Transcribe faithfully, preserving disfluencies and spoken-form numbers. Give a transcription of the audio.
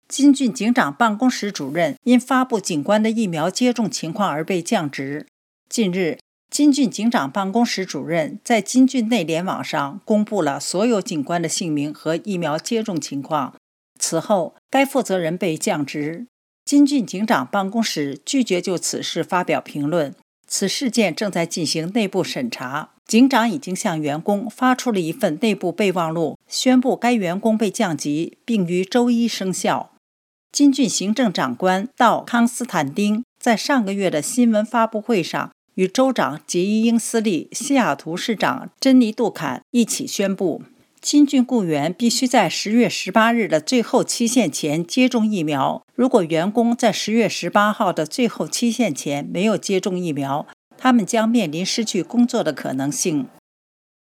金郡警长办公室主任因发布警官的疫苗接种情况而被降职。近日，金郡警长办公室主任在金郡内联网上公布了所有警官的姓名和疫苗接种情况。此后，该负责人被降职。金郡警长办公室拒绝就此事发表评论。此事件正在进行内部审查，警长已经向员工发出了一份内部备忘录，宣布该员工被降级，并于周一生效。金郡行政长官道康斯坦丁在上个月的新闻发布会上，与州长杰伊英斯利、西雅图市长珍妮杜坎一起宣布，金郡雇员必须在十月十八日的最后期限前接种疫苗。如果员工在十月十八号的最后期限前没有接种疫苗，他们将面临失去工作的可能性。